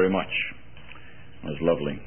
very much. It was lovely.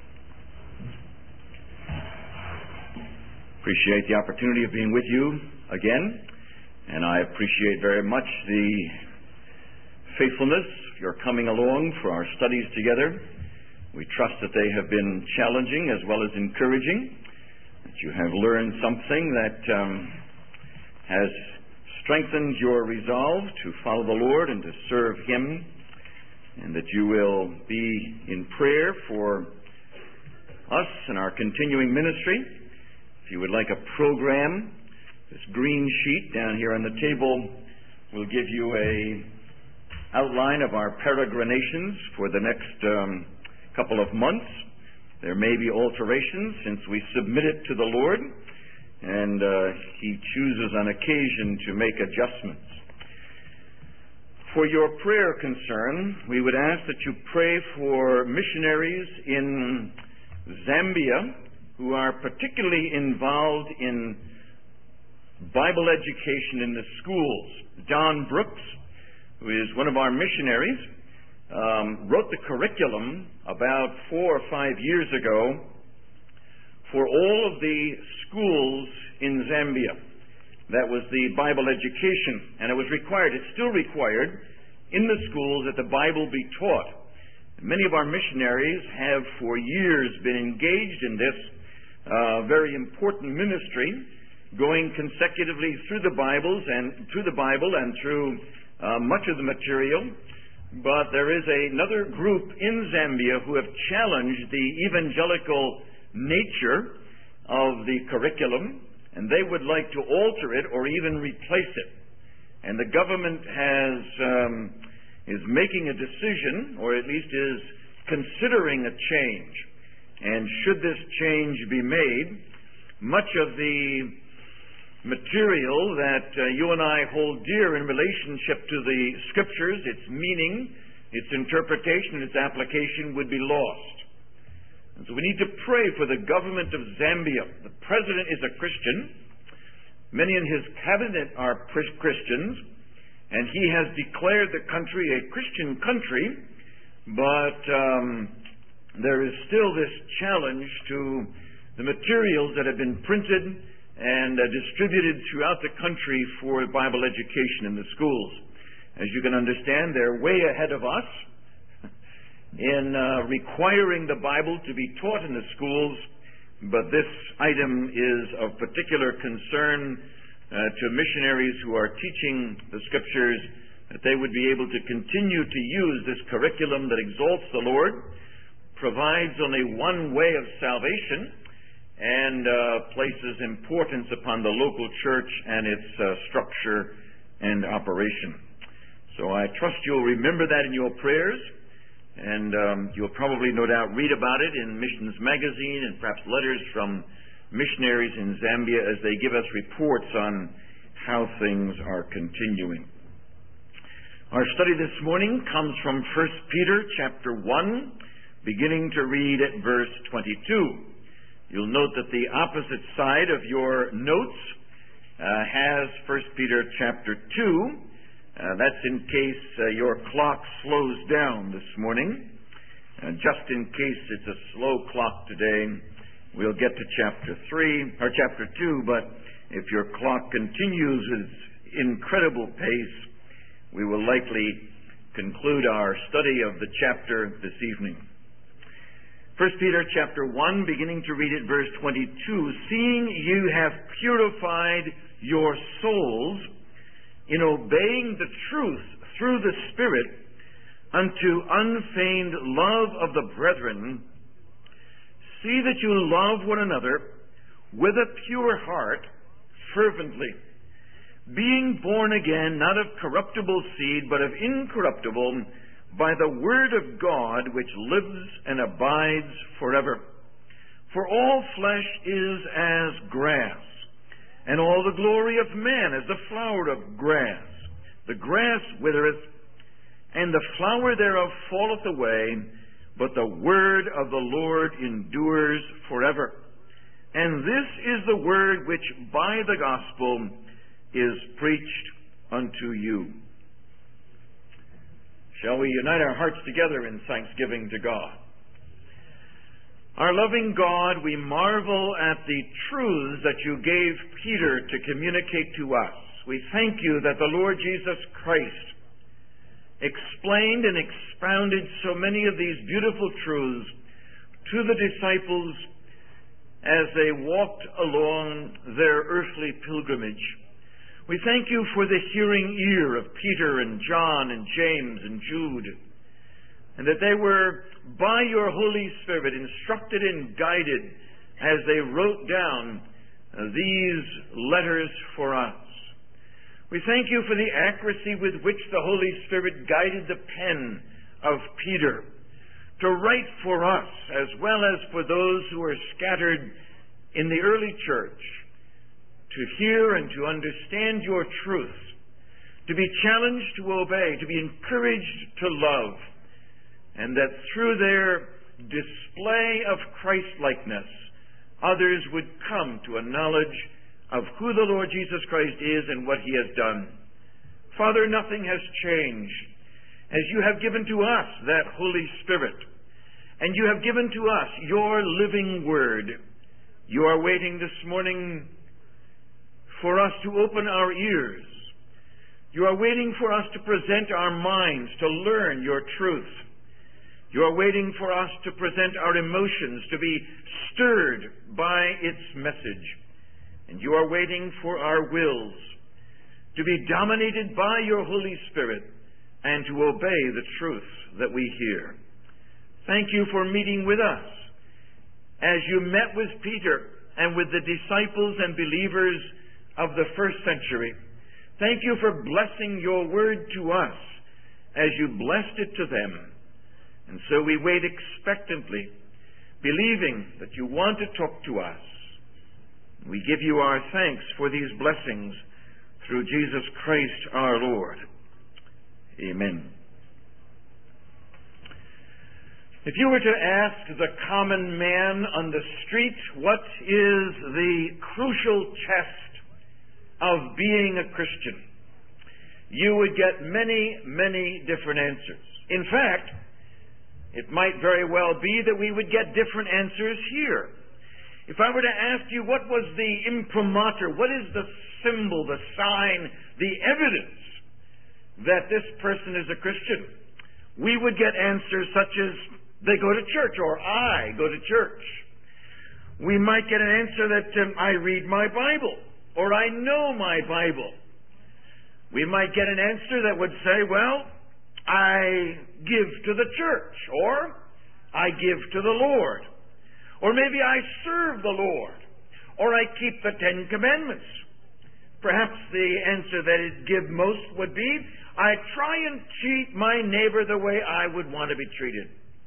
Appreciate the opportunity of being with you again, and I appreciate very much the faithfulness of your coming along for our studies together. We trust that they have been challenging as well as encouraging, that you have learned something that has strengthened your resolve to follow the Lord and to serve Him, and that you will be in prayer for us and our continuing ministry. If you would like a program, this green sheet down here on the table will give you a outline of our peregrinations for the next couple of months. There may be alterations since we submit it to the Lord, and He chooses on occasion to make adjustments. For your prayer concern, we would ask that you pray for missionaries in Zambia who are particularly involved in Bible education in the schools. John Brooks, who is one of our missionaries, wrote the curriculum about 4 or 5 years ago for all of the schools in Zambia. That was the Bible education, and it was required. It's still required in the schools that the Bible be taught. Many of our missionaries have for years been engaged in this very important ministry, going consecutively through the Bible and through much of the material. But there is another group in Zambia who have challenged the evangelical nature of the curriculum, and they would like to alter it or even replace it. And the government is making a decision, or at least is considering a change. And should this change be made, much of the material that you and I hold dear in relationship to the Scriptures, its meaning, its interpretation, its application, would be lost. And so we need to pray for the government of Zambia. The president is a Christian. Many in his cabinet are Christians, and he has declared the country a Christian country, but there is still this challenge to the materials that have been printed and distributed throughout the country for Bible education in the schools. As you can understand, they're way ahead of us in requiring the Bible to be taught in the schools, but this item is of particular concern to missionaries who are teaching the Scriptures, that they would be able to continue to use this curriculum that exalts the Lord, provides only one way of salvation, and places importance upon the local church and its structure and operation. So I trust you'll remember that in your prayers, and you'll probably no doubt read about it in Missions Magazine and perhaps letters from missionaries in Zambia as they give us reports on how things are continuing. Our study this morning comes from 1 Peter chapter 1, beginning to read at verse 22. You'll note that the opposite side of your notes has 1 Peter chapter 2. That's in case your clock slows down this morning. Just in case it's a slow clock today, we'll get to chapter 2, but if your clock continues with its incredible pace, we will likely conclude our study of the chapter this evening. 1 Peter chapter 1, beginning to read at verse 22, seeing you have purified your souls in obeying the truth through the Spirit unto unfeigned love of the brethren, see that you love one another with a pure heart, fervently, being born again, not of corruptible seed, but of incorruptible, by the word of God, which lives and abides forever. For all flesh is as grass, and all the glory of man as the flower of grass. The grass withereth, and the flower thereof falleth away, but the word of the Lord endures forever. And this is the word which by the gospel is preached unto you. Shall we unite our hearts together in thanksgiving to God? Our loving God, we marvel at the truths that you gave Peter to communicate to us. We thank you that the Lord Jesus Christ explained and expounded so many of these beautiful truths to the disciples as they walked along their earthly pilgrimage. We thank you for the hearing ear of Peter and John and James and Jude, and that they were, by your Holy Spirit, instructed and guided as they wrote down these letters for us. We thank you for the accuracy with which the Holy Spirit guided the pen of Peter to write for us, as well as for those who are scattered in the early church, to hear and to understand your truth, to be challenged to obey, to be encouraged to love, and that through their display of Christ-likeness, others would come to a knowledge of who the Lord Jesus Christ is and what he has done. Father, nothing has changed. As you have given to us that Holy Spirit, and you have given to us your living word, you are waiting this morning for us to open our ears. You are waiting for us to present our minds to learn your truth. You are waiting for us to present our emotions to be stirred by its message. And you are waiting for our wills to be dominated by your Holy Spirit and to obey the truth that we hear. Thank you for meeting with us as you met with Peter and with the disciples and believers of the first century. Thank you for blessing your word to us as you blessed it to them. And so we wait expectantly, believing that you want to talk to us. We give you our thanks for these blessings through Jesus Christ our Lord. Amen. If you were to ask the common man on the street what is the crucial test of being a Christian, you would get many, many different answers. In fact, it might very well be that we would get different answers here. If I were to ask you what was the imprimatur, what is the symbol, the sign, the evidence that this person is a Christian, we would get answers such as they go to church, or I go to church. We might get an answer that I read my Bible, or I know my Bible. We might get an answer that would say, well, I give to the church, or I give to the Lord, or maybe I serve the Lord, or I keep the Ten Commandments. Perhaps the answer that it'd give most would be, I try and treat my neighbor the way I would want to be treated.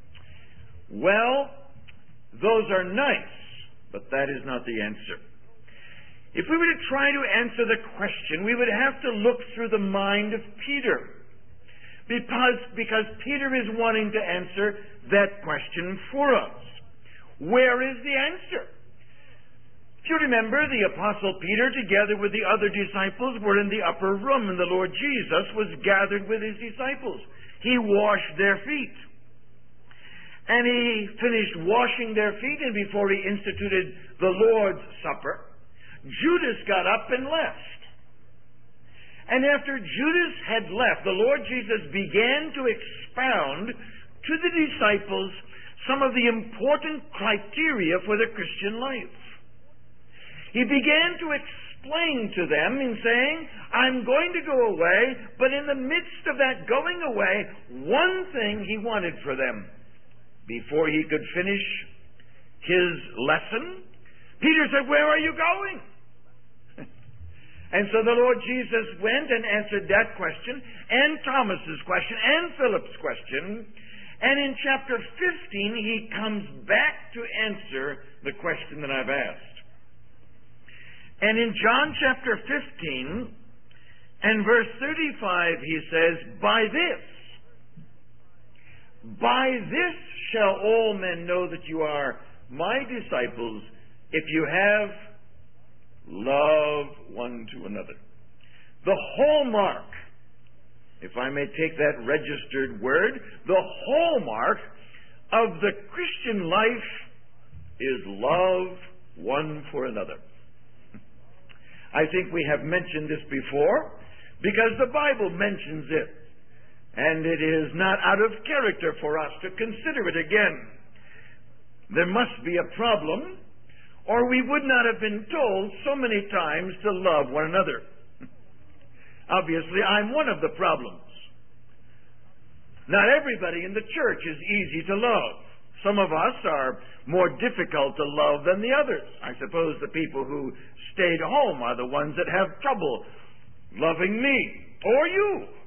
Well, those are nice, but that is not the answer. If we were to try to answer the question, we would have to look through the mind of Peter. Because Peter is wanting to answer that question for us. Where is the answer? If you remember, the Apostle Peter, together with the other disciples, were in the upper room, and the Lord Jesus was gathered with his disciples. He washed their feet. And he finished washing their feet, and before he instituted the Lord's Supper, Judas got up and left. And after Judas had left, the Lord Jesus began to expound to the disciples some of the important criteria for the Christian life. He began to explain to them in saying, I'm going to go away, but in the midst of that going away, one thing he wanted for them. Before he could finish his lesson, Peter said, where are you going? And so the Lord Jesus went and answered that question, and Thomas's question, and Philip's question. And in chapter 15, he comes back to answer the question that I've asked. And in John chapter 15 and verse 35, he says, by this shall all men know that you are my disciples, if you have love one to another. The hallmark if I may take that registered word, the hallmark of the Christian life is love one for another. I think we have mentioned this before because the Bible mentions it, and it is not out of character for us to consider it again. There must be a problem, or we would not have been told so many times to love one another. Obviously, I'm one of the problems. Not everybody in the church is easy to love. Some of us are more difficult to love than the others. I suppose the people who stayed home are the ones that have trouble loving me or you.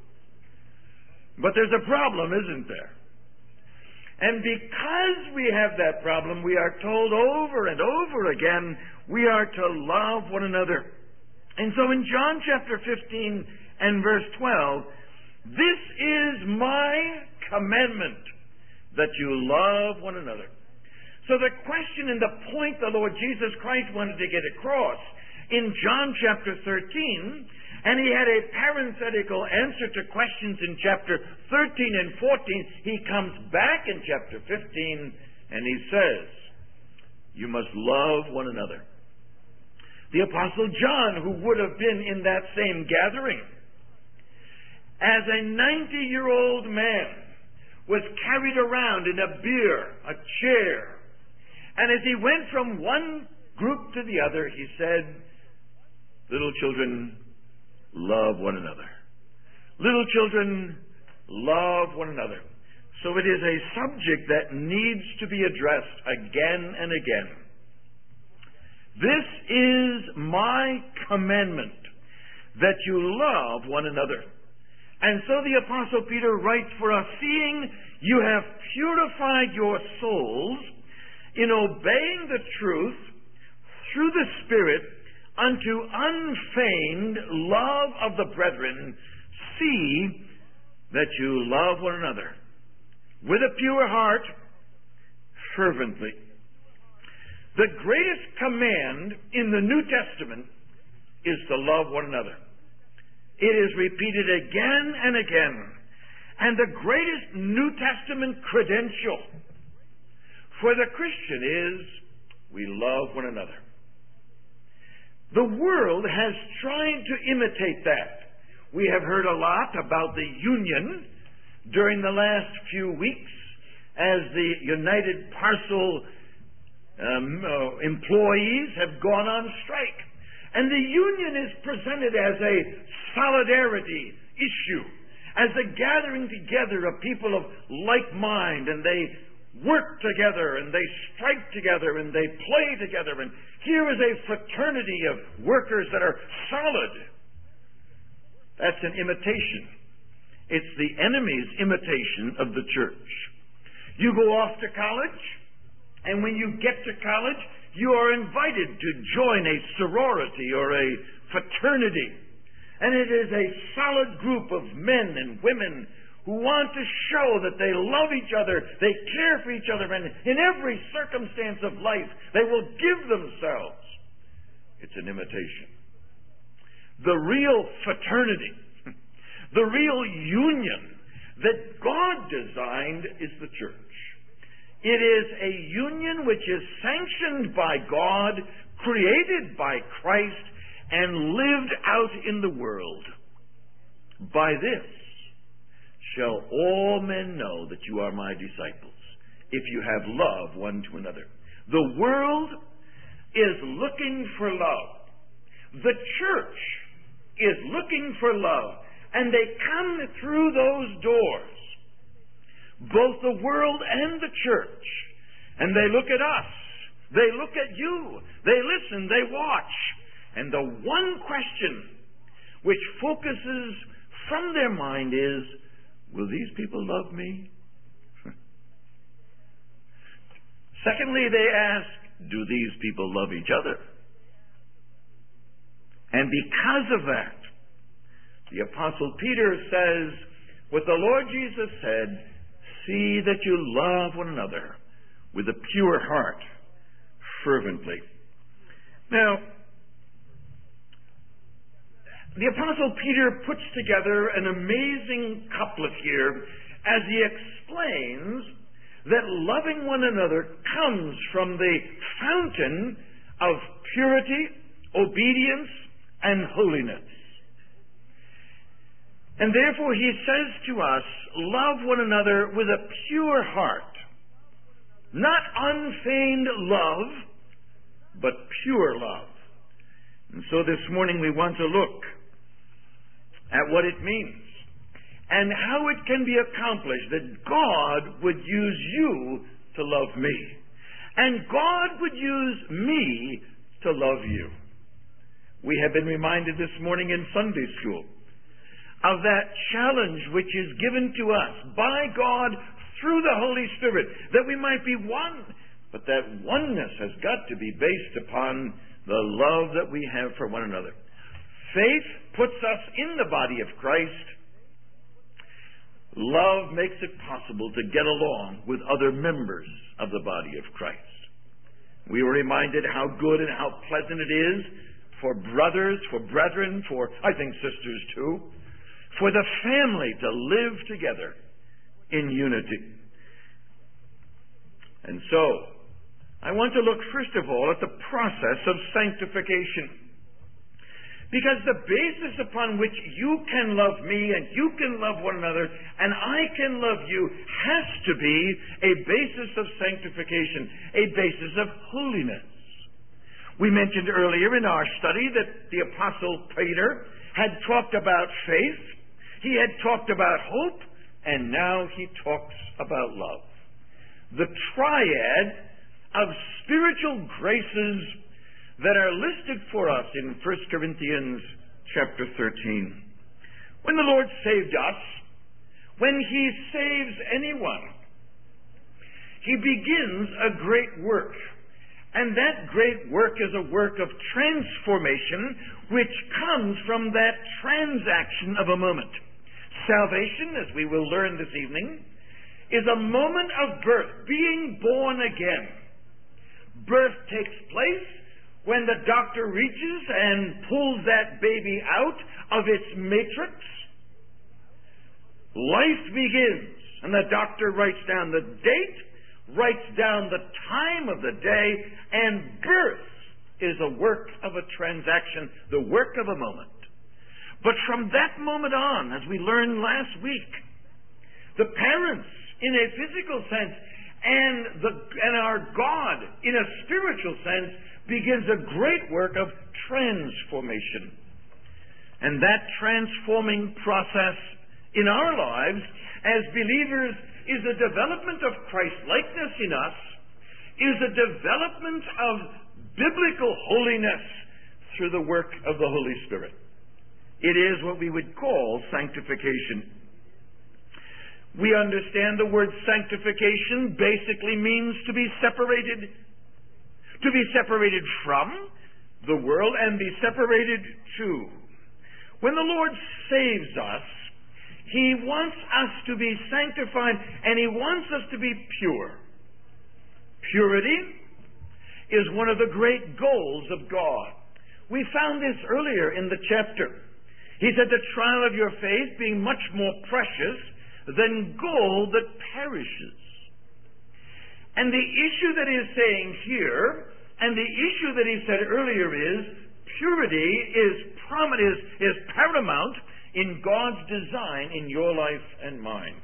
But there's a problem, isn't there? And because we have that problem, we are told over and over again, we are to love one another. And so in John chapter 15 and verse 12, this is my commandment, that you love one another. So the question and the point the Lord Jesus Christ wanted to get across in John chapter 13, and he had a parenthetical answer to questions in chapter 13 and 14, he comes back in chapter 15 and he says, you must love one another. The Apostle John, who would have been in that same gathering, as a 90-year-old man, was carried around in a bier, a chair. And as he went from one group to the other, he said, little children, love one another. Little children, love one another. So it is a subject that needs to be addressed again and again. This is my commandment, that you love one another. And so the Apostle Peter writes for us, seeing you have purified your souls in obeying the truth through the Spirit unto unfeigned love of the brethren, see that you love one another with a pure heart, fervently. The greatest command in the New Testament is to love one another. It is repeated again and again. And the greatest New Testament credential for the Christian is we love one another. The world has tried to imitate that. We have heard a lot about the union during the last few weeks as the United Parcel employees have gone on strike. And the union is presented as a solidarity issue, as a gathering together of people of like mind, and they work together, and they strike together, and they play together, and here is a fraternity of workers that are solid. That's an imitation. It's the enemy's imitation of the church. You go off to college, and when you get to college, you are invited to join a sorority or a fraternity. And it is a solid group of men and women who want to show that they love each other, they care for each other, and in every circumstance of life, they will give themselves. It's an imitation. The real fraternity, the real union that God designed is the church. It is a union which is sanctioned by God, created by Christ, and lived out in the world. By this shall all men know that you are my disciples, if you have love one to another. The world is looking for love. The church is looking for love. And they come through those doors, both the world and the church, and they look at us, they look at you, they listen, they watch, and the one question which focuses from their mind is, will these people love me? Secondly, they ask, do these people love each other? And because of that, the Apostle Peter says, what the Lord Jesus said, see that you love one another with a pure heart, fervently. Now, The Apostle Peter puts together an amazing couplet here as he explains that loving one another comes from the fountain of purity, obedience, and holiness. And therefore he says to us, love one another with a pure heart. Not unfeigned love, but pure love. And so this morning we want to look at what it means and how it can be accomplished that God would use you to love me, and God would use me to love you. We have been reminded this morning in Sunday school of that challenge which is given to us by God through the Holy Spirit, that we might be one. But that oneness has got to be based upon the love that we have for one another. Faith puts us in the body of Christ. Love makes it possible to get along with other members of the body of Christ. We were reminded how good and how pleasant it is for brothers, for brethren, for, I think, sisters too, for the family to live together in unity. And so, I want to look first of all at the process of sanctification. Because the basis upon which you can love me and you can love one another and I can love you has to be a basis of sanctification, a basis of holiness. We mentioned earlier in our study that the Apostle Peter had talked about faith, he had talked about hope, and now he talks about love. The triad of spiritual graces that are listed for us in 1 Corinthians chapter 13. When the Lord saved us, when he saves anyone, he begins a great work. And that great work is a work of transformation which comes from that transaction of a moment. Salvation, as we will learn this evening, is a moment of birth, being born again. Birth takes place when the doctor reaches and pulls that baby out of its matrix. Life begins, and the doctor writes down the date, writes down the time of the day, and birth is a work of a transaction, the work of a moment. But from that moment on, as we learned last week, the parents, in a physical sense, and our God, in a spiritual sense, begins a great work of transformation. And that transforming process in our lives as believers is a development of Christ-likeness in us, is a development of biblical holiness through the work of the Holy Spirit. It is what we would call sanctification. We understand the word sanctification basically means to be separated from the world and be separated to. When the Lord saves us, he wants us to be sanctified and he wants us to be pure. Purity is one of the great goals of God. We found this earlier in the chapter. He said, the trial of your faith being much more precious than gold that perishes. And the issue that he is saying here, and the issue that he said earlier is, purity is paramount in God's design in your life and mine.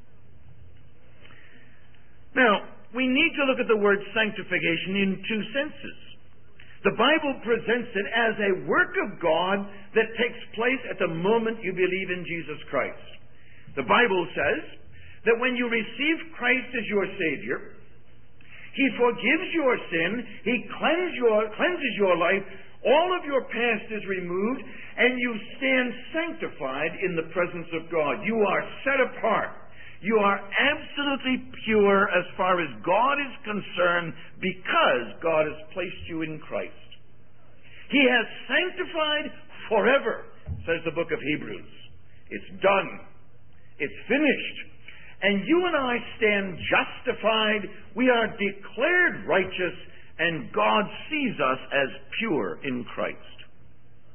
Now, we need to look at the word sanctification in two senses. The Bible presents it as a work of God that takes place at the moment you believe in Jesus Christ. The Bible says that when you receive Christ as your Savior, he forgives your sin, he cleanses your life, all of your past is removed, and you stand sanctified in the presence of God. You are set apart. You are absolutely pure as far as God is concerned because God has placed you in Christ. He has sanctified forever, says the book of Hebrews. It's done. It's finished. And you and I stand justified. We are declared righteous, and God sees us as pure in Christ.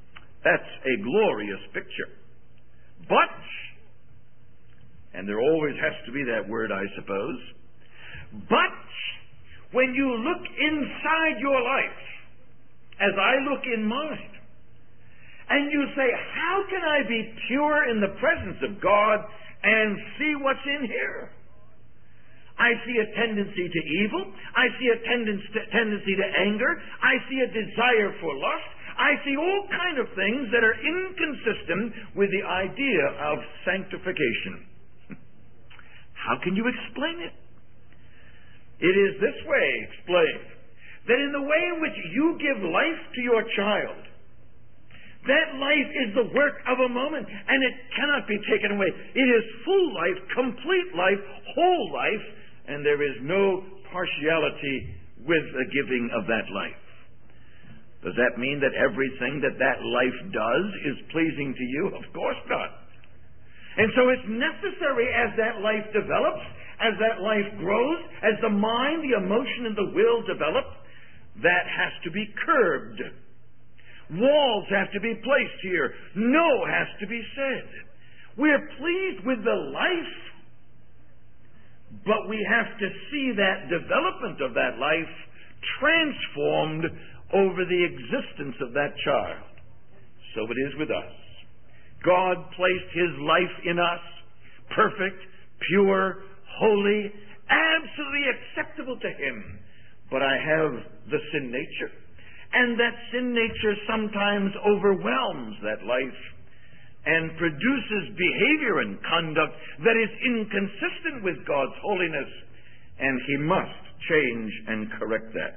That's a glorious picture. But, and there always has to be that word, I suppose, but when you look inside your life, as I look in mine, and you say, how can I be pure in the presence of God and see what's in here? I see a tendency to evil. I see a tendency to anger. I see a desire for lust. I see all kinds of things that are inconsistent with the idea of sanctification. How can you explain it? It is this way explained, that in the way in which you give life to your child, that life is the work of a moment, and it cannot be taken away. It is full life, complete life, whole life, and there is no partiality with the giving of that life. Does that mean that everything that that life does is pleasing to you? Of course not. And so it's necessary as that life develops, as that life grows, as the mind, the emotion, and the will develop, that has to be curbed. Walls have to be placed here. No has to be said. We're pleased with the life, but we have to see that development of that life transformed over the existence of that child. So it is with us. God placed His life in us, perfect, pure, holy, absolutely acceptable to Him. But I have the sin nature. And that sin nature sometimes overwhelms that life and produces behavior and conduct that is inconsistent with God's holiness, and He must change and correct that.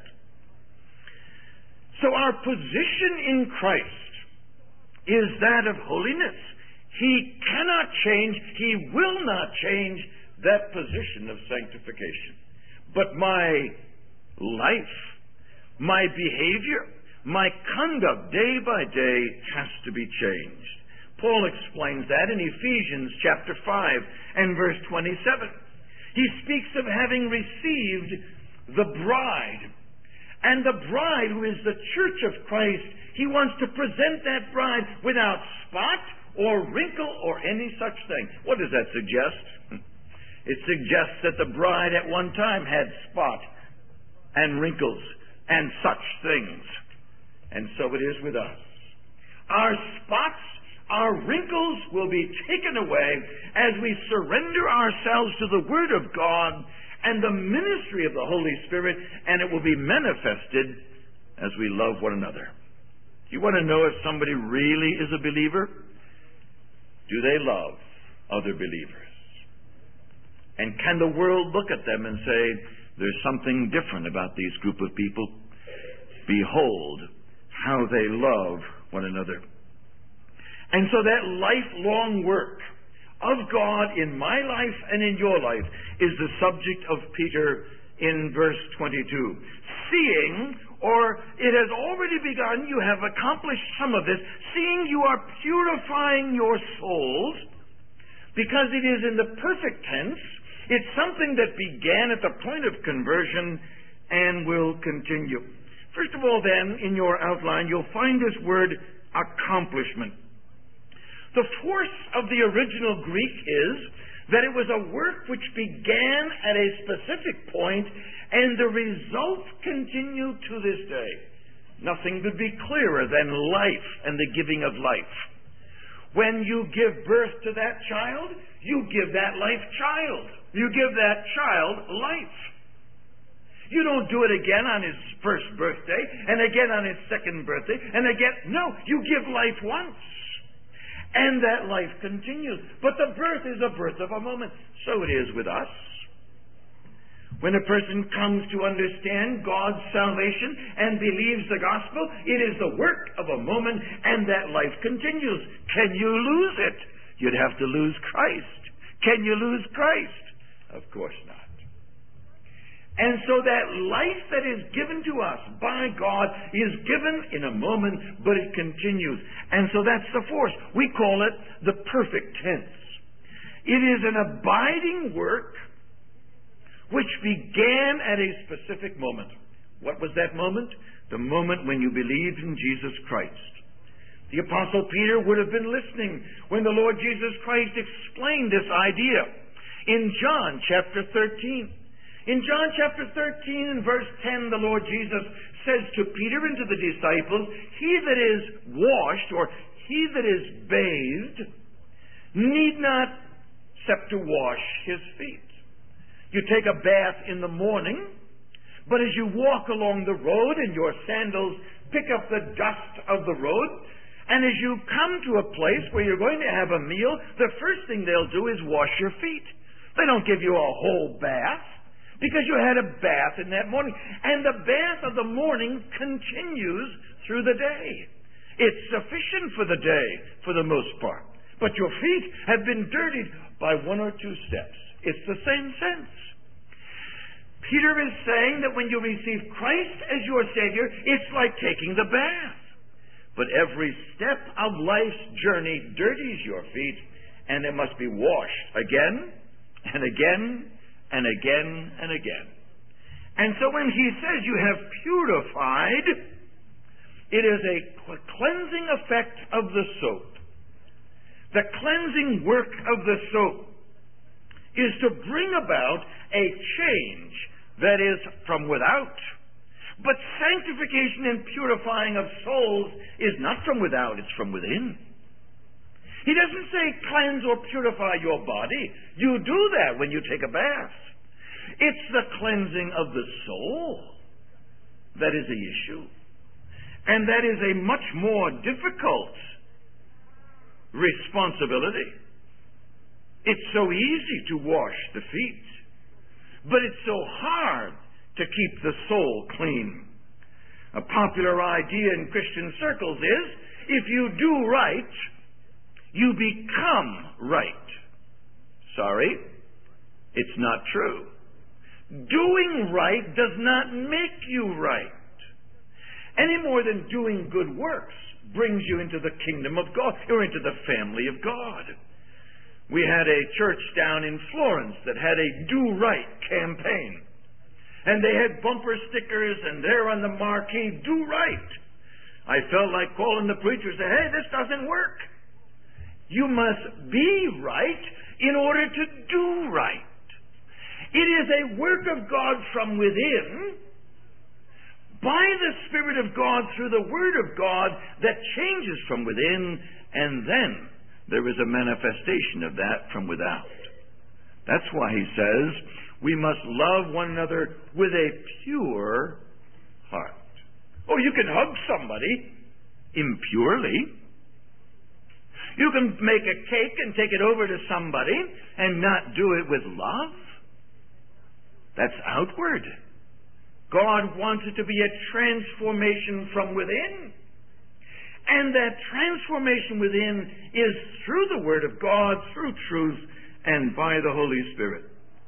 So our position in Christ is that of holiness. He cannot change, He will not change that position of sanctification. But my life, my behavior, my conduct day by day has to be changed. Paul explains that in Ephesians chapter 5 and verse 27. He speaks of having received the bride. And the bride, who is the church of Christ, He wants to present that bride without spot or wrinkle or any such thing. What does that suggest? It suggests that the bride at one time had spot and wrinkles and such things. And so it is with us. Our spots, our wrinkles will be taken away as we surrender ourselves to the Word of God and the ministry of the Holy Spirit, and it will be manifested as we love one another. You want to know if somebody really is a believer? Do they love other believers? And can the world look at them and say, there's something different about these group of people? Behold how they love one another. And so that lifelong work of God in my life and in your life is the subject of Peter in verse 22. Seeing, or it has already begun, you have accomplished some of this, seeing you are purifying your souls, because it is in the perfect tense. It's something that began at the point of conversion and will continue. First of all, then, in your outline, you'll find this word accomplishment. The force of the original Greek is that it was a work which began at a specific point, and the results continue to this day. Nothing could be clearer than life and the giving of life. When you give birth to that child, you give that life child. You give that child life. You don't do it again on his first birthday, and again on his second birthday, and again. No, you give life once. And that life continues. But the birth is a birth of a moment. So it is with us. When a person comes to understand God's salvation and believes the gospel, it is the work of a moment, and that life continues. Can you lose it? You'd have to lose Christ. Can you lose Christ? Of course not. And so that life that is given to us by God is given in a moment, but it continues. And so that's the force. We call it the perfect tense. It is an abiding work which began at a specific moment. What was that moment? The moment when you believed in Jesus Christ. The Apostle Peter would have been listening when the Lord Jesus Christ explained this idea in John chapter 13. In John chapter 13 and verse 10, the Lord Jesus says to Peter and to the disciples, "He that is washed," or he that is bathed, "need not except to wash his feet." You take a bath in the morning, but as you walk along the road and your sandals pick up the dust of the road, and as you come to a place where you're going to have a meal, the first thing they'll do is wash your feet. They don't give you a whole bath, because you had a bath in that morning. And the bath of the morning continues through the day. It's sufficient for the day, for the most part. But your feet have been dirtied by one or two steps. It's the same sense. Peter is saying that when you receive Christ as your Savior, it's like taking the bath. But every step of life's journey dirties your feet, and they must be washed again and again and again and again. And so when he says you have purified, it is a cleansing effect of the soap. The cleansing work of the soap is to bring about a change that is from without. But sanctification and purifying of souls is not from without, it's from within. He doesn't say cleanse or purify your body. You do that when you take a bath. It's the cleansing of the soul that is the issue. And that is a much more difficult responsibility. It's so easy to wash the feet, but it's so hard to keep the soul clean. A popular idea in Christian circles is, if you do right, you become right. Sorry, it's not true. Doing right does not make you right, any more than doing good works brings you into the kingdom of God, or into the family of God. We had a church down in Florence that had a Do Right campaign. And they had bumper stickers, and there on the marquee, "Do Right." I felt like calling the preacher and saying, "Hey, this doesn't work. You must be right in order to do right." It is a work of God from within, by the Spirit of God through the Word of God, that changes from within, and then there is a manifestation of that from without. That's why he says we must love one another with a pure heart. Oh, you can hug somebody impurely. You can make a cake and take it over to somebody and not do it with love. That's outward. God wants it to be a transformation from within. And that transformation within is through the Word of God, through truth, and by the Holy Spirit.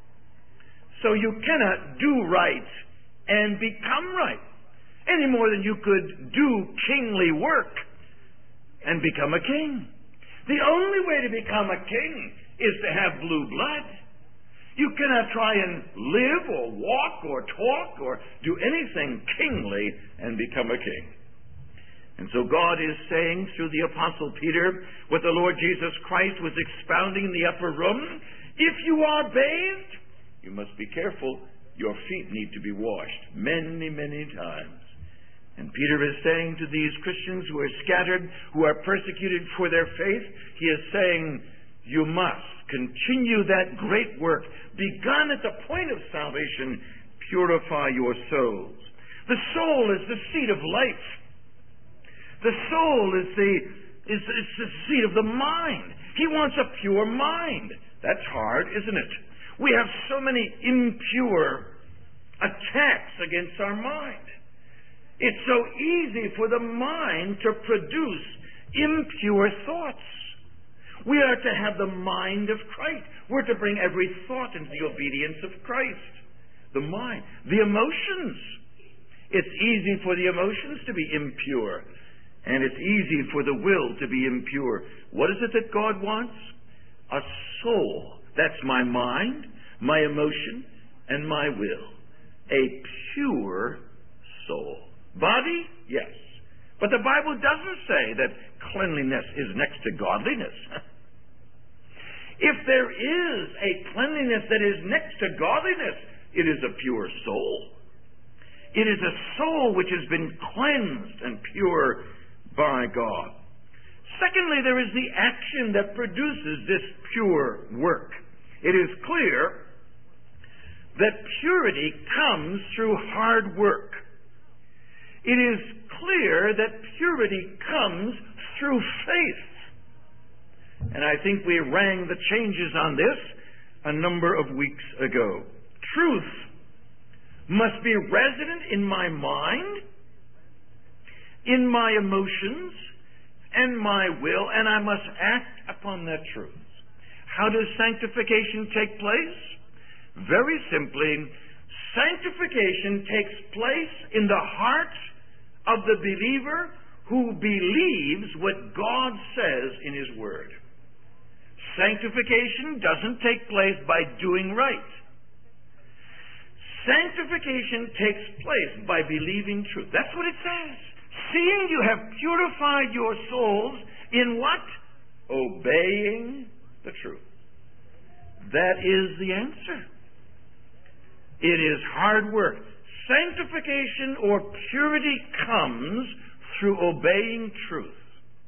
So you cannot do right and become right, any more than you could do kingly work and become a king. The only way to become a king is to have blue blood. You cannot try and live or walk or talk or do anything kingly and become a king. And so God is saying through the Apostle Peter what the Lord Jesus Christ was expounding in the upper room: if you are bathed, you must be careful. Your feet need to be washed many, many times. And Peter is saying to these Christians who are scattered, who are persecuted for their faith, he is saying, you must continue that great work begun at the point of salvation. Purify your souls. The soul is the seat of life. The soul is the seat of the mind. He wants a pure mind. That's hard, isn't it? We have so many impure attacks against our mind. It's so easy for the mind to produce impure thoughts. We are to have the mind of Christ. We're to bring every thought into the obedience of Christ. The mind. The emotions. It's easy for the emotions to be impure. And it's easy for the will to be impure. What is it that God wants? A soul. That's my mind, my emotion, and my will. A pure soul. Body? Yes. But the Bible doesn't say that cleanliness is next to godliness. If there is a cleanliness that is next to godliness, it is a pure soul. It is a soul which has been cleansed and pure by God. Secondly, there is the action that produces this pure work. It is clear that purity comes through hard work. It is clear that purity comes through faith. And I think we rang the changes on this a number of weeks ago. Truth must be resident in my mind, in my emotions, and my will, and I must act upon that truth. How does sanctification take place? Very simply, sanctification takes place in the heart of the believer who believes what God says in His Word. Sanctification doesn't take place by doing right. Sanctification takes place by believing truth. That's what it says. Seeing you have purified your souls in what? Obeying the truth. That is the answer. It is hard work. Sanctification or purity comes through obeying truth.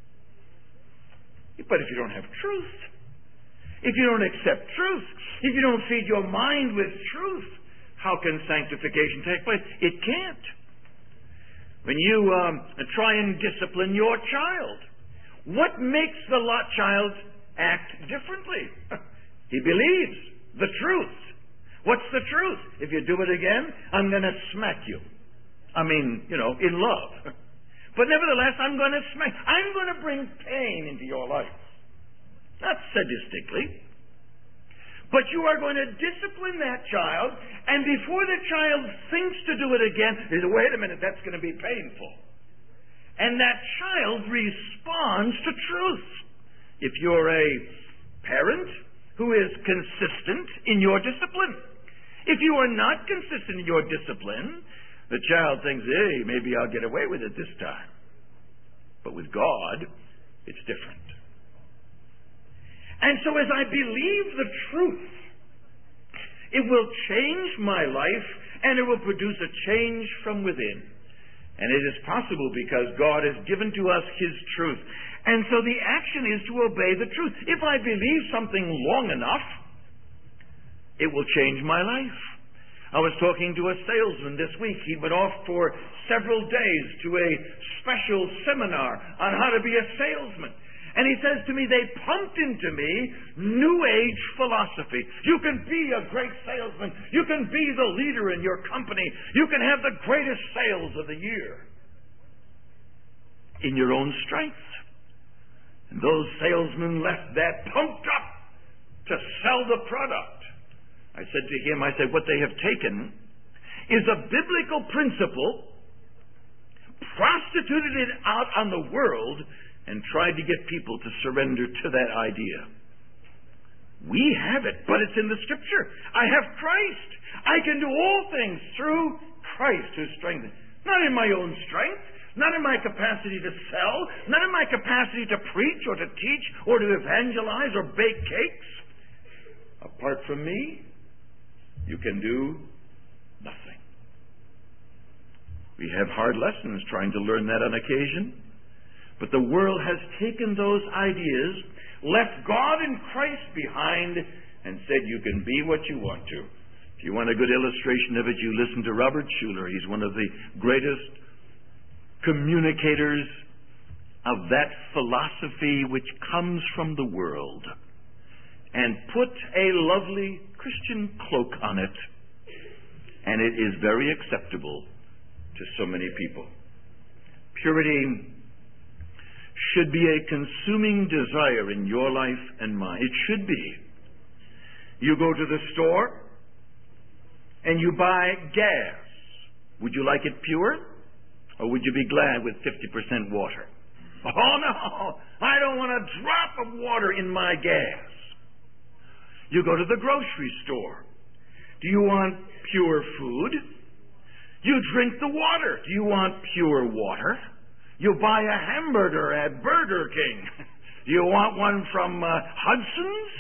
But if you don't have truth, if you don't accept truth, if you don't feed your mind with truth, how can sanctification take place? It can't. When you try and discipline your child, what makes the Lot child act differently? He believes the truth. What's the truth? If you do it again, I'm going to smack you. I mean, in love. But nevertheless, I'm going to smack. I'm going to bring pain into your life. Not sadistically. But you are going to discipline that child, and before the child thinks to do it again, they say, wait a minute, that's going to be painful. And that child responds to truth. If you're a parent who is consistent in your discipline, if you are not consistent in your discipline, the child thinks, hey, maybe I'll get away with it this time. But with God, it's different. And so as I believe the truth, it will change my life and it will produce a change from within. And it is possible because God has given to us His truth. And so the action is to obey the truth. If I believe something long enough, it will change my life. I was talking to a salesman this week. He went off for several days to a special seminar on how to be a salesman. And he says to me, they pumped into me New Age philosophy. You can be a great salesman. You can be the leader in your company. You can have the greatest sales of the year in your own strength. And those salesmen left that pumped up to sell the product. I said to him, what they have taken is a biblical principle, prostituted it out on the world, and tried to get people to surrender to that idea. We have it, but it's in the Scripture. I have Christ. I can do all things through Christ who strengthens. Not in my own strength, not in my capacity to sell, not in my capacity to preach or to teach or to evangelize or bake cakes. Apart from me, you can do nothing. We have hard lessons trying to learn that on occasion. But the world has taken those ideas, left God and Christ behind, and said you can be what you want to. If you want a good illustration of it, you listen to Robert Schuller. He's one of the greatest communicators of that philosophy which comes from the world, and put a lovely Christian cloak on it, and it is very acceptable to so many people. Purity should be a consuming desire in your life and mine. It should be. You go to the store and you buy gas. Would you like it pure? Or would you be glad with 50% water? Oh no! I don't want a drop of water in my gas. You go to the grocery store. Do you want pure food? You drink the water. Do you want pure water? You buy a hamburger at Burger King. Do you want one from Hudson's?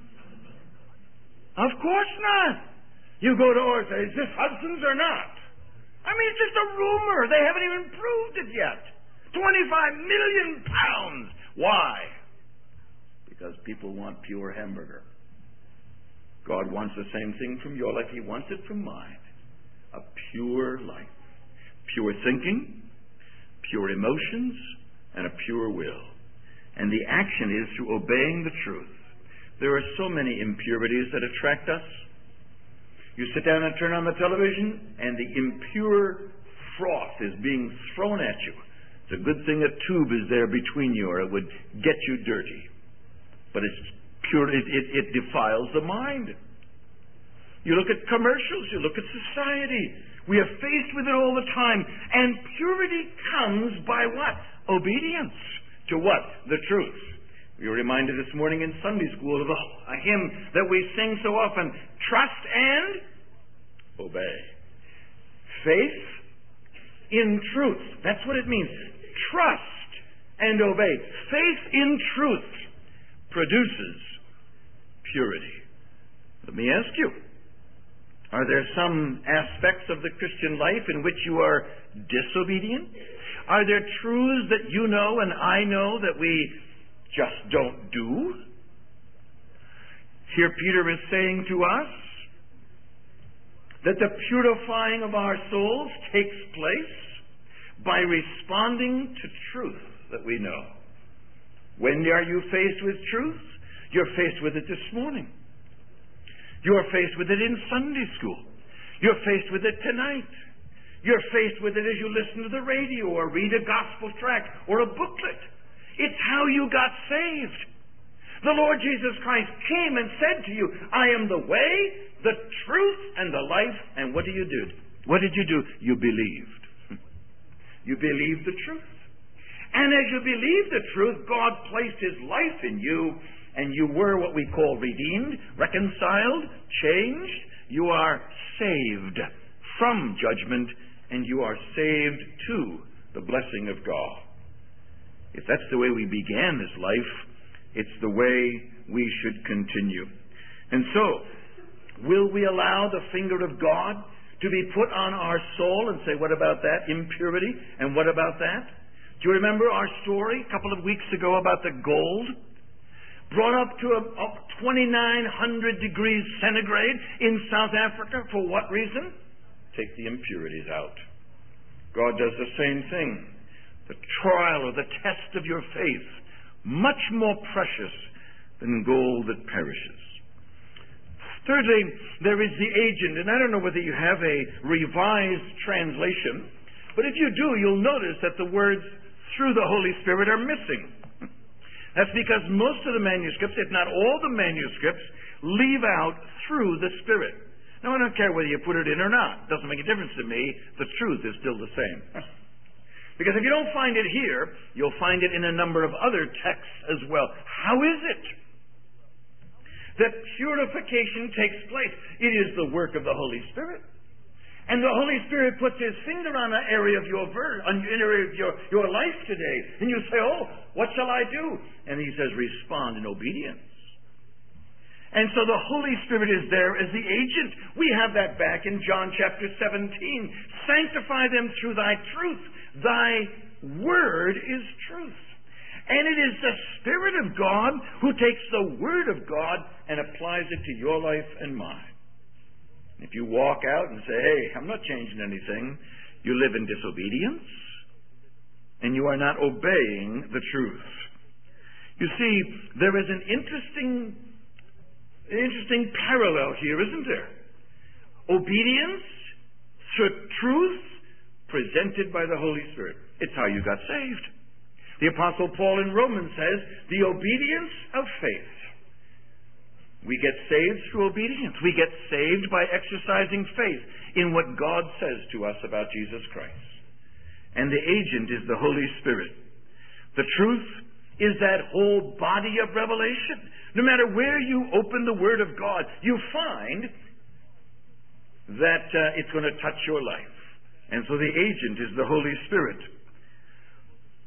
Of course not. You go to order, say, is this Hudson's or not? I mean, it's just a rumor. They haven't even proved it yet. 25 million pounds. Why? Because people want pure hamburger. God wants the same thing from your life. He wants it from mine. A pure life. Pure thinking, pure emotions, and a pure will. And the action is through obeying the truth. There are so many impurities that attract us. You sit down and turn on the television, and the impure froth is being thrown at you. It's a good thing a tube is there between you, or it would get you dirty. But it's pure. It defiles the mind. You look at commercials. You look at society. We are faced with it all the time. And purity comes by what? Obedience. To what? The truth. We were reminded this morning in Sunday school of a hymn that we sing so often. Trust and obey. Faith in truth. That's what it means. Trust and obey. Faith in truth produces purity. Let me ask you, are there some aspects of the Christian life in which you are disobedient? Are there truths that you know and I know that we just don't do? Here Peter is saying to us that the purifying of our souls takes place by responding to truth that we know. When are you faced with truth? You're faced with it this morning. You're faced with it in Sunday school. You're faced with it tonight. You're faced with it as you listen to the radio or read a gospel tract or a booklet. It's how you got saved. The Lord Jesus Christ came and said to you, I am the way, the truth, and the life. And what did you do? What did you do? You believed. You believed the truth. And as you believed the truth, God placed His life in you, and you were what we call redeemed, reconciled, changed. You are saved from judgment, and you are saved to the blessing of God. If that's the way we began this life, it's the way we should continue. And so, will we allow the finger of God to be put on our soul and say, what about that impurity? And what about that? Do you remember our story a couple of weeks ago about the gold? Brought up to 2,900 degrees centigrade in South Africa. For what reason? Take the impurities out. God does the same thing. The trial or the test of your faith, much more precious than gold that perishes. Thirdly, there is the agent, and I don't know whether you have a revised translation, but if you do, you'll notice that the words through the Holy Spirit are missing. That's because most of the manuscripts, if not all the manuscripts, leave out through the Spirit. Now, I don't care whether you put it in or not. It doesn't make a difference to me. The truth is still the same. Because if you don't find it here, you'll find it in a number of other texts as well. How is it that purification takes place? It is the work of the Holy Spirit. And the Holy Spirit puts His finger on an area of your your life today. And you say, oh, what shall I do? And He says, respond in obedience. And so the Holy Spirit is there as the agent. We have that back in John chapter 17. Sanctify them through Thy truth. Thy word is truth. And it is the Spirit of God who takes the Word of God and applies it to your life and mine. If you walk out and say, hey, I'm not changing anything, you live in disobedience, and you are not obeying the truth. You see, there is an interesting parallel here, isn't there? Obedience through truth presented by the Holy Spirit. It's how you got saved. The Apostle Paul in Romans says, the obedience of faith. We get saved through obedience. We get saved by exercising faith in what God says to us about Jesus Christ. And the agent is the Holy Spirit. The truth is that whole body of revelation. No matter where you open the Word of God, you find that it's going to touch your life. And so the agent is the Holy Spirit.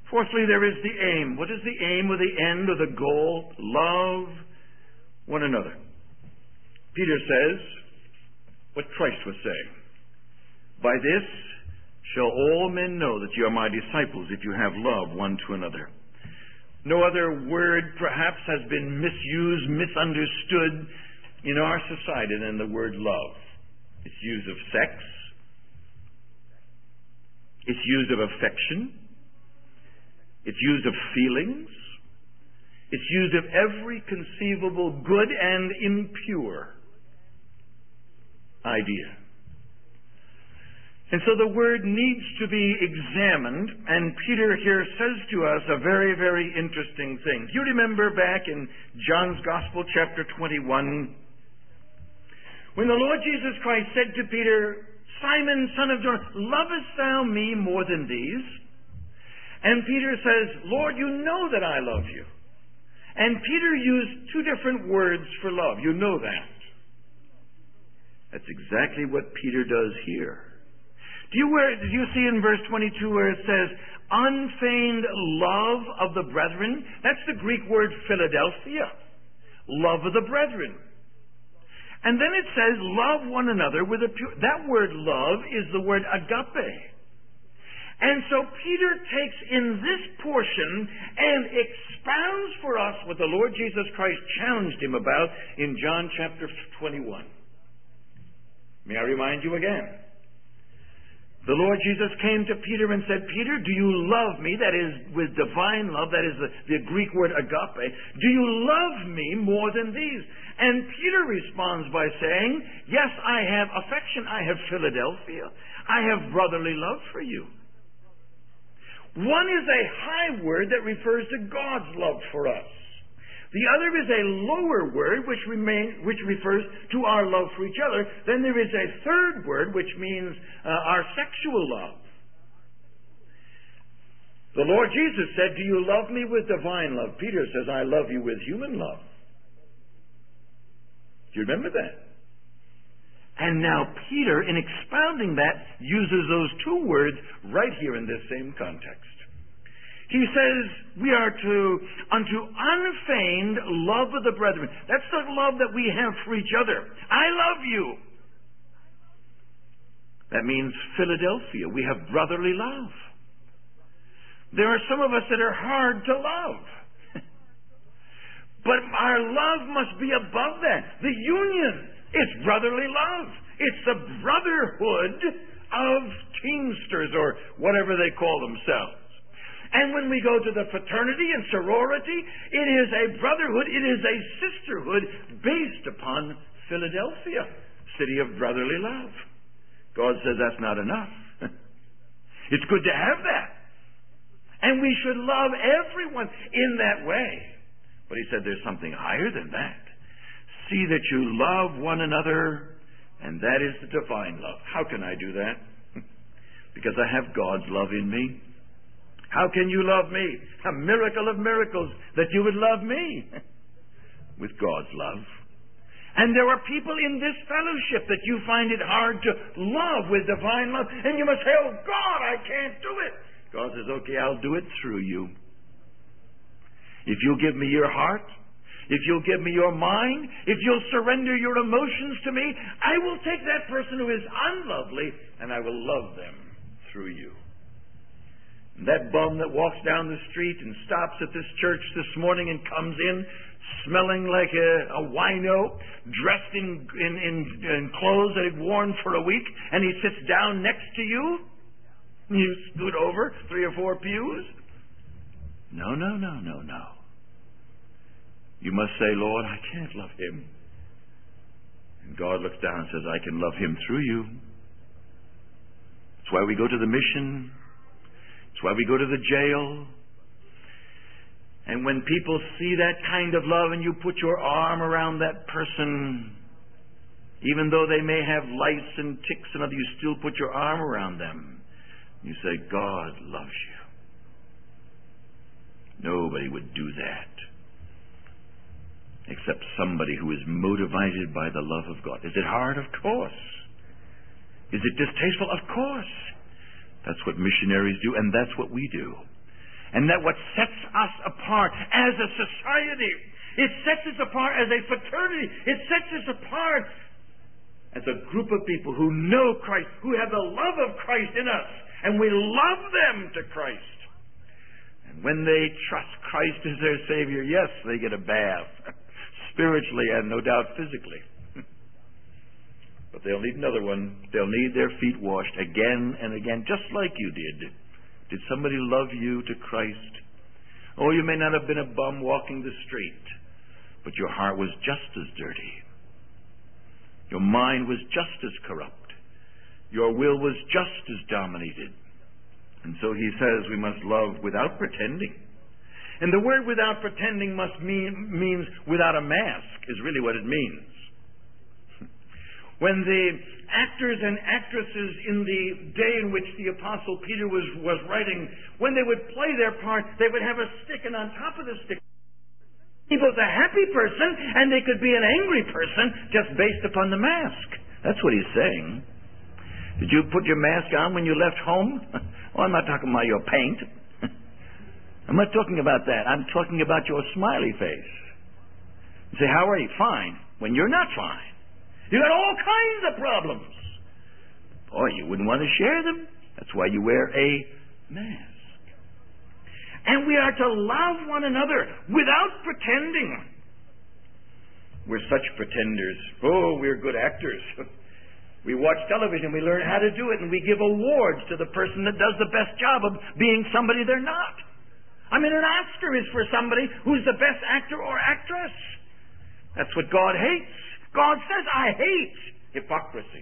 Fourthly, there is the aim. What is the aim or the end or the goal? Love one another. Peter says what Christ was saying. By this shall all men know that you are my disciples, if you have love one to another. No other word perhaps has been misused, misunderstood in our society than the word love. It's used of sex. It's used of affection. It's used of feelings. It's used of every conceivable good and impure idea. And so the word needs to be examined, and Peter here says to us a very, very interesting thing. You remember back in John's Gospel, chapter 21, when the Lord Jesus Christ said to Peter, Simon, son of John, lovest thou me more than these? And Peter says, Lord, you know that I love you. And Peter used two different words for love. You know that. That's exactly what Peter does here. Do you see in verse 22 where it says, unfeigned love of the brethren? That's the Greek word Philadelphia. Love of the brethren. And then it says, love one another with a pure... That word love is the word agape. And so Peter takes in this portion and expounds for us what the Lord Jesus Christ challenged him about in John chapter 21. May I remind you again? The Lord Jesus came to Peter and said, Peter, do you love me? That is, with divine love, that is the Greek word agape. Do you love me more than these? And Peter responds by saying, yes, I have affection. I have Philadelphia. I have brotherly love for you. One is a high word that refers to God's love for us. The other is a lower word which refers to our love for each other. Then there is a third word which means our sexual love. The Lord Jesus said, do you love me with divine love? Peter says, I love you with human love. Do you remember that? And now Peter, in expounding that, uses those two words right here in this same context. He says we are unto unfeigned love of the brethren. That's the love that we have for each other. I love you. That means Philadelphia. We have brotherly love. There are some of us that are hard to love. But our love must be above that. The union is brotherly love. It's the brotherhood of teamsters or whatever they call themselves. And when we go to the fraternity and sorority, it is a brotherhood, it is a sisterhood based upon Philadelphia, city of brotherly love. God says that's not enough. It's good to have that. And we should love everyone in that way. But he said there's something higher than that. See that you love one another, and that is the divine love. How can I do that? Because I have God's love in me. How can you love me? A miracle of miracles that you would love me. With God's love. And there are people in this fellowship that you find it hard to love with divine love. And you must say, oh God, I can't do it. God says, okay, I'll do it through you. If you'll give me your heart, if you'll give me your mind, if you'll surrender your emotions to me, I will take that person who is unlovely and I will love them through you. That bum that walks down the street and stops at this church this morning and comes in smelling like a wino, dressed in clothes that he'd worn for a week, and he sits down next to you, you scoot over 3 or 4 pews. No. You must say, Lord, I can't love him. And God looks down and says, I can love him through you. That's why we go to the mission. That's why we go to the jail. And when people see that kind of love and you put your arm around that person, even though they may have lice and ticks and other, you still put your arm around them. You say, God loves you. Nobody would do that except somebody who is motivated by the love of God. Is it hard? Of course. Is it distasteful? Of course. That's what missionaries do, and that's what we do. And that what sets us apart as a society, it sets us apart as a fraternity, it sets us apart as a group of people who know Christ, who have the love of Christ in us, and we love them to Christ. And when they trust Christ as their Savior, yes, they get a bath, spiritually and no doubt physically. But they'll need another one. They'll need their feet washed again and again, just like you did. Did somebody love you to Christ? Oh, you may not have been a bum walking the street, but your heart was just as dirty. Your mind was just as corrupt. Your will was just as dominated. And so he says we must love without pretending. And the word without pretending means without a mask, is really what it means. When the actors and actresses in the day in which the Apostle Peter was writing, when they would play their part, they would have a stick, and on top of the stick, he was a happy person, and they could be an angry person just based upon the mask. That's what he's saying. Did you put your mask on when you left home? Oh, I'm not talking about your paint. I'm not talking about that. I'm talking about your smiley face. You say, how are you? Fine. When you're not fine. You got all kinds of problems. Boy, you wouldn't want to share them. That's why you wear a mask. And we are to love one another without pretending. We're such pretenders. Oh, we're good actors. We watch television, we learn how to do it, and we give awards to the person that does the best job of being somebody they're not. I mean, an Oscar is for somebody who's the best actor or actress. That's what God hates. God says, I hate hypocrisy.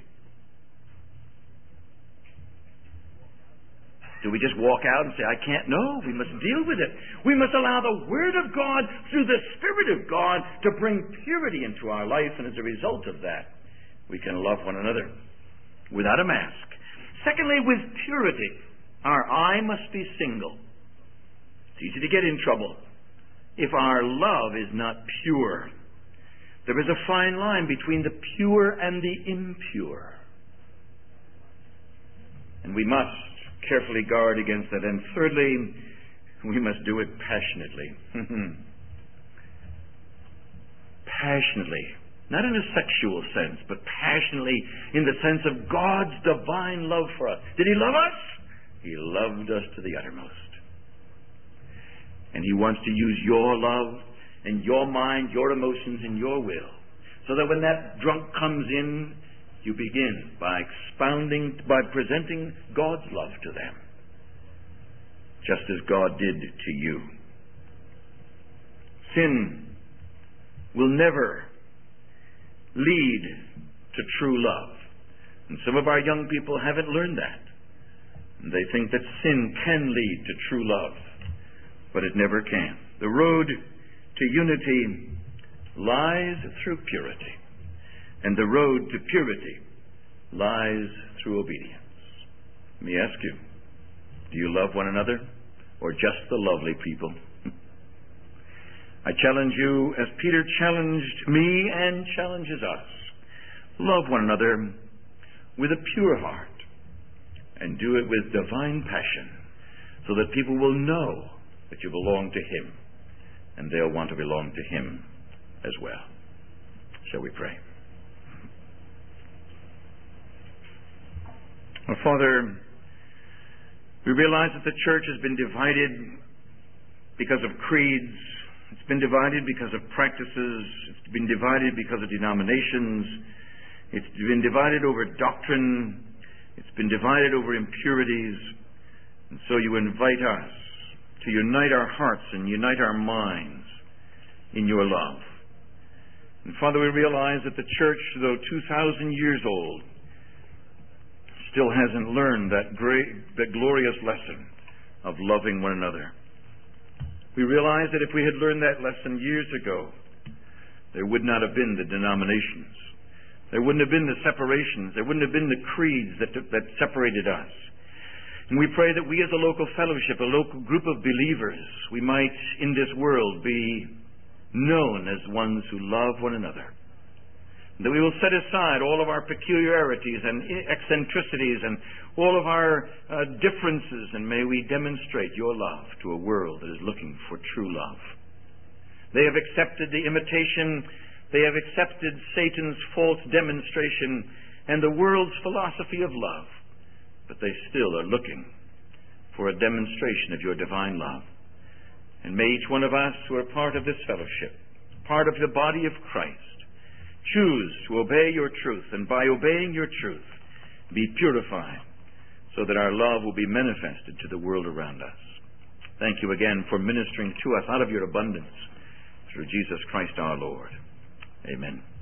Do we just walk out and say, I can't? No, we must deal with it. We must allow the Word of God, through the Spirit of God, to bring purity into our life, and as a result of that, we can love one another without a mask. Secondly, with purity, our eye must be single. It's easy to get in trouble if our love is not pure. There is a fine line between the pure and the impure. And we must carefully guard against that. And thirdly, we must do it passionately. Passionately. Not in a sexual sense, but passionately in the sense of God's divine love for us. Did He love us? He loved us to the uttermost. And He wants to use your love and your mind, your emotions, and your will, so that when that drunk comes in, you begin by presenting God's love to them, just as God did to you. Sin will never lead to true love. And some of our young people haven't learned that. And they think that sin can lead to true love, but it never can. The road to unity lies through purity, and the road to purity lies through obedience. Let me ask you, do you love one another, or just the lovely people? I challenge you, as Peter challenged me and challenges us, love one another with a pure heart, and do it with divine passion, so that people will know that you belong to Him, and they'll want to belong to Him as well. Shall we pray? Our Father, we realize that the church has been divided because of creeds. It's been divided because of practices. It's been divided because of denominations. It's been divided over doctrine. It's been divided over impurities. And so you invite us to unite our hearts and unite our minds in your love. And Father, we realize that the church, though 2,000 years old, still hasn't learned that glorious lesson of loving one another. We realize that if we had learned that lesson years ago, there would not have been the denominations. There wouldn't have been the separations. There wouldn't have been the creeds that separated us. And we pray that we as a local fellowship, a local group of believers, we might in this world be known as ones who love one another. that we will set aside all of our peculiarities and eccentricities and all of our differences, and may we demonstrate your love to a world that is looking for true love. They have accepted the imitation, they have accepted Satan's false demonstration and the world's philosophy of love, but they still are looking for a demonstration of your divine love. And may each one of us who are part of this fellowship, part of the body of Christ, choose to obey your truth, and by obeying your truth, be purified, so that our love will be manifested to the world around us. Thank you again for ministering to us out of your abundance through Jesus Christ our Lord. Amen.